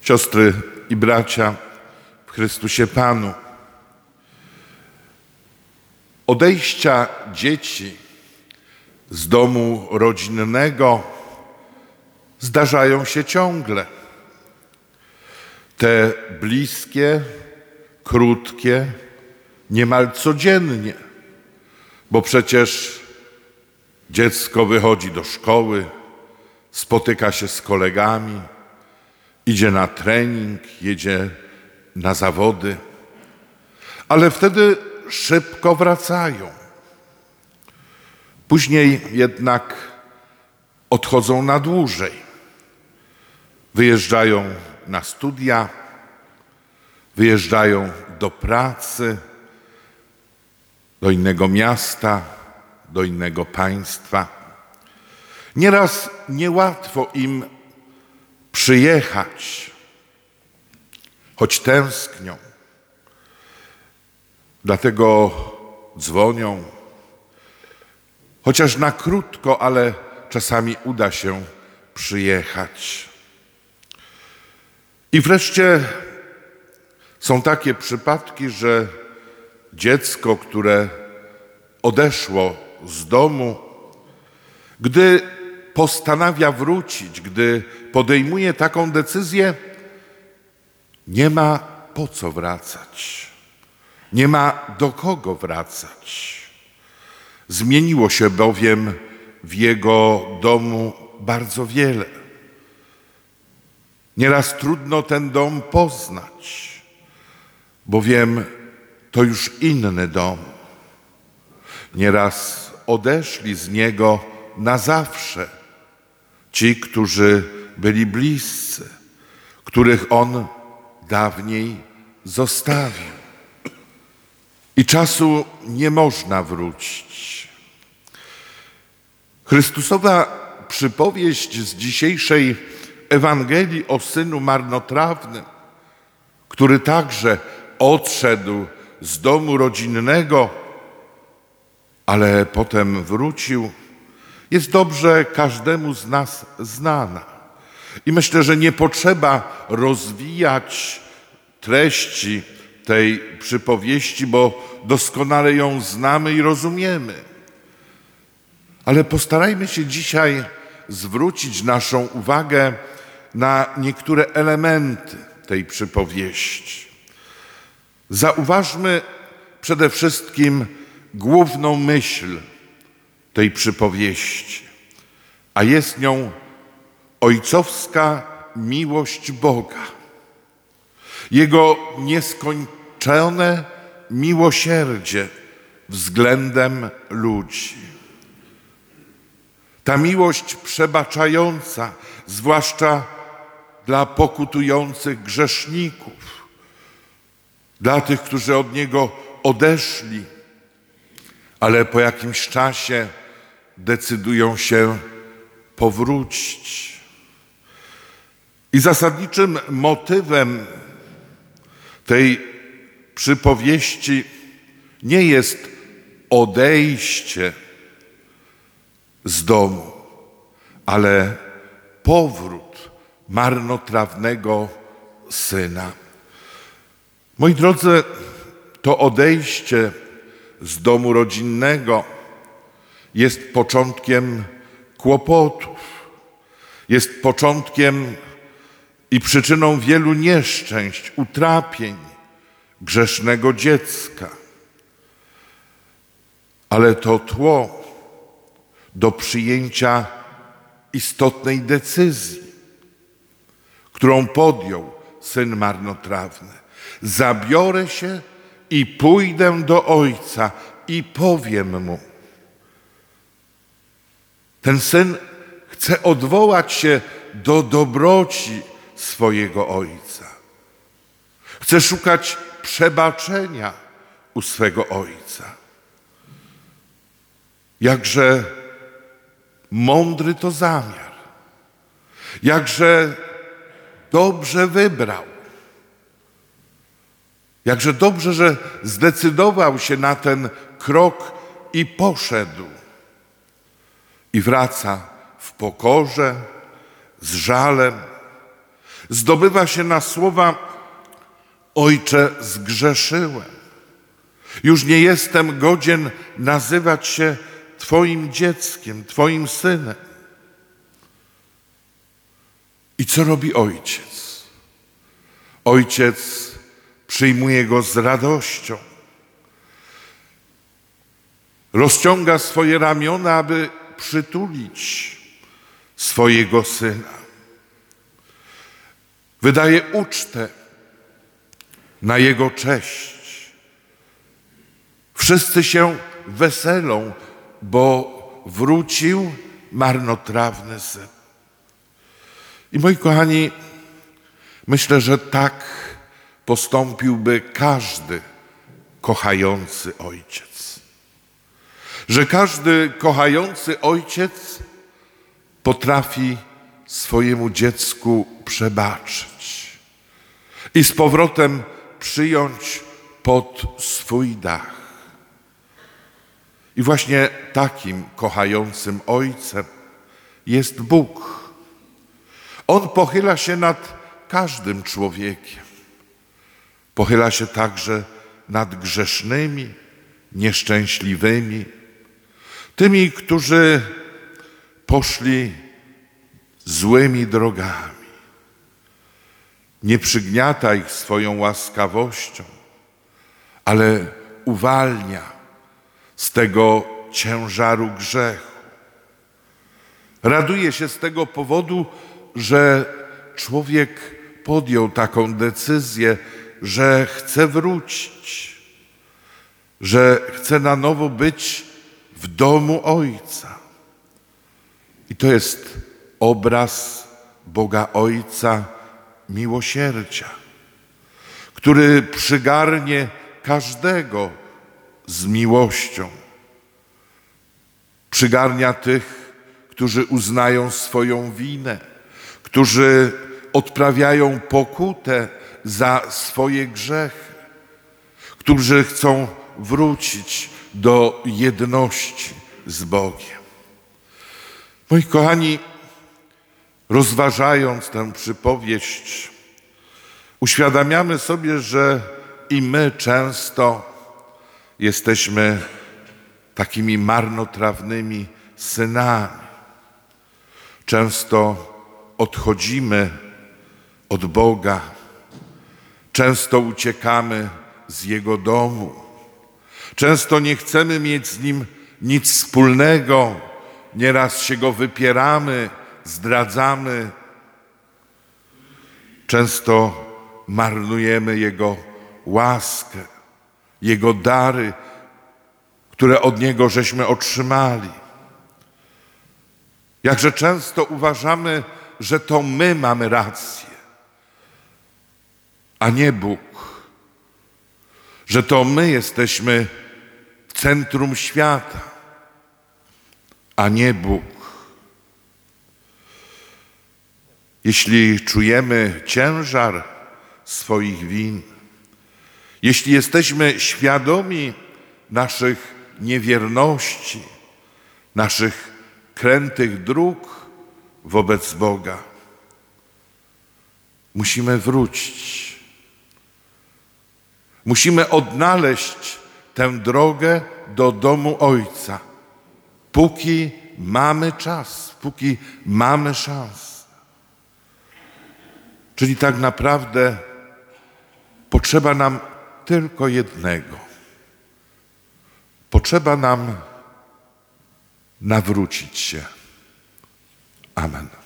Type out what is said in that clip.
Siostry i bracia w Chrystusie Panu. Odejścia dzieci z domu rodzinnego zdarzają się ciągle. Te bliskie, krótkie, niemal codziennie, bo przecież dziecko wychodzi do szkoły, spotyka się z kolegami, idzie na trening, jedzie na zawody, ale wtedy szybko wracają. Później jednak odchodzą na dłużej. Wyjeżdżają na studia, wyjeżdżają do pracy, do innego miasta, do innego państwa. Nieraz niełatwo im przyjechać, choć tęsknią. Dlatego dzwonią, chociaż na krótko, ale czasami uda się przyjechać. I wreszcie są takie przypadki, że dziecko, które odeszło z domu, gdy postanawia wrócić, gdy podejmuje taką decyzję, nie ma po co wracać. Nie ma do kogo wracać. Zmieniło się bowiem w jego domu bardzo wiele. Nieraz trudno ten dom poznać, bowiem to już inny dom. Nieraz odeszli z niego na zawsze ci, którzy byli bliscy, których on dawniej zostawił. I czasu nie można wrócić. Chrystusowa przypowieść z dzisiejszej Ewangelii o synu marnotrawnym, który także odszedł z domu rodzinnego, ale potem wrócił, jest dobrze każdemu z nas znana. I myślę, że nie potrzeba rozwijać treści tej przypowieści, bo doskonale ją znamy i rozumiemy. Ale postarajmy się dzisiaj zwrócić naszą uwagę na niektóre elementy tej przypowieści. Zauważmy przede wszystkim główną myśl tej przypowieści, a jest nią ojcowska miłość Boga. Jego nieskończone miłosierdzie względem ludzi. Ta miłość przebaczająca, zwłaszcza dla pokutujących grzeszników, dla tych, którzy od Niego odeszli, ale po jakimś czasie decydują się powrócić. I zasadniczym motywem tej przypowieści nie jest odejście z domu, ale powrót marnotrawnego syna. Moi drodzy, to odejście z domu rodzinnego jest początkiem kłopotów, jest początkiem i przyczyną wielu nieszczęść, utrapień grzesznego dziecka. Ale to tło do przyjęcia istotnej decyzji, którą podjął syn marnotrawny. Zabiorę się i pójdę do ojca i powiem mu. Ten syn chce odwołać się do dobroci swojego ojca. Chce szukać przebaczenia u swego ojca. Jakże mądry to zamiar. Jakże dobrze wybrał. Jakże dobrze, że zdecydował się na ten krok i poszedł. I wraca w pokorze, z żalem. zdobywa się na słowa: Ojcze, zgrzeszyłem. Już nie jestem godzien nazywać się Twoim dzieckiem, Twoim synem. I co robi ojciec? Ojciec przyjmuje go z radością. Rozciąga swoje ramiona, aby przytulić swojego syna. Wydaje ucztę na jego cześć. Wszyscy się weselą, bo wrócił marnotrawny syn. I moi kochani, myślę, że tak postąpiłby każdy kochający ojciec. Że każdy kochający ojciec potrafi swojemu dziecku przebaczyć i z powrotem przyjąć pod swój dach. I właśnie takim kochającym ojcem jest Bóg. On pochyla się nad każdym człowiekiem. Pochyla się także nad grzesznymi, nieszczęśliwymi, tymi, którzy poszli złymi drogami. Nie przygniata ich swoją łaskawością, ale uwalnia z tego ciężaru grzechu. Raduje się z tego powodu, że człowiek podjął taką decyzję, że chce wrócić, że chce na nowo być w domu Ojca. I to jest obraz Boga Ojca miłosierdzia, który przygarnie każdego z miłością. Przygarnia tych, którzy uznają swoją winę, którzy odprawiają pokutę za swoje grzechy, którzy chcą wrócić do jedności z Bogiem. Moi kochani, rozważając tę przypowieść, uświadamiamy sobie, że i my często jesteśmy takimi marnotrawnymi synami. Często odchodzimy od Boga, często uciekamy z Jego domu, często nie chcemy mieć z Nim nic wspólnego, nieraz się Go wypieramy, zdradzamy. Często marnujemy Jego łaskę, Jego dary, które od Niego żeśmy otrzymali. Jakże często uważamy, że to my mamy rację, a nie Bóg. Że to my jesteśmy w centrum świata, a nie Bóg. Jeśli czujemy ciężar swoich win, jeśli jesteśmy świadomi naszych niewierności, naszych krętych dróg wobec Boga, musimy wrócić. Musimy odnaleźć tę drogę do domu Ojca, póki mamy czas, póki mamy szansę. Czyli tak naprawdę potrzeba nam tylko jednego. Potrzeba nam nawrócić się. Amen.